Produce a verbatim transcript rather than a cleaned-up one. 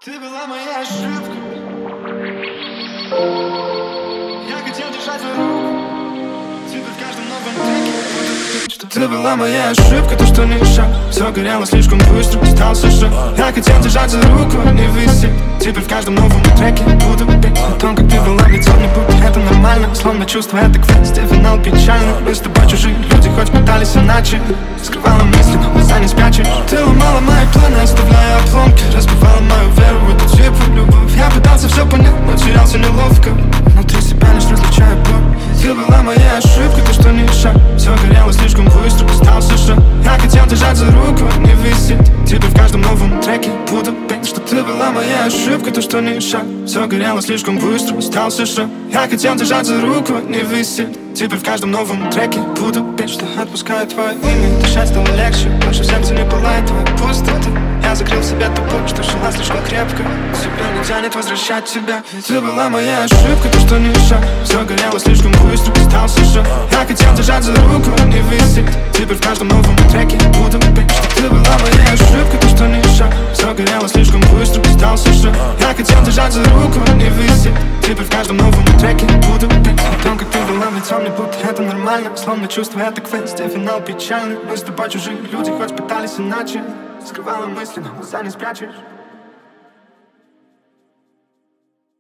Ты была моя ошибка. Я хотел держать твою руку. Теперь в каждом новом треке что ты была моя ошибка, то, что не шаг. Все горело слишком быстро, стал шаг. Я хотел держать за руку, не висеть. Теперь в каждом новом треке буду петь о том, как ты была лицом, не будь это нормально. Словно чувство, это квест, и финал печальный. Мы с тобой чужие люди, хоть пытались иначе. Скрывала мысли, но глаза не спрячешь. Ты ломала мои планы, оставляя обломки. Разбивала мою веру в эту типу любовь. Я пытался все понять, но терялся неловко. Внутри себя лишь различаю боль. Ты была моя ошибка, то, что не шаг. Все горело слишком быстро, остался шаг. Я хотел держать за руку, не висеть. Теперь в каждом новом треке буду петь, что ты была моя ошибка, то, что не шаг. Все горело слишком быстро, остался шаг. Я хотел держать за руку, не висеть. Теперь в каждом новом треке буду петь, что отпускаю твое имя. Дышать стало легче, больше в сердце не пылает твоя пустота. Я закрыл себя тобой, что жила слишком крепко. Себя не тянет возвращать тебя. Ты была моя ошибка, то, что не шаг. Все горело слишком быстро, остался шаг. Я хотел держать за руку, не висеть. Теперь в каждом новом треке буду петь, что ты была моя ошибка, то, что не шаг. Все горело слишком быстро, остался шаг. Я хотел держать за руку, не висеть. Теперь в каждом новом треке буду петь о том, как ты была лицом, не будто это нормально. Словно чувство, это квест, и финал печальный. Мы с тобой чужие люди, хоть пытались иначе. Скрывала мысли, но глаза не спрячешь.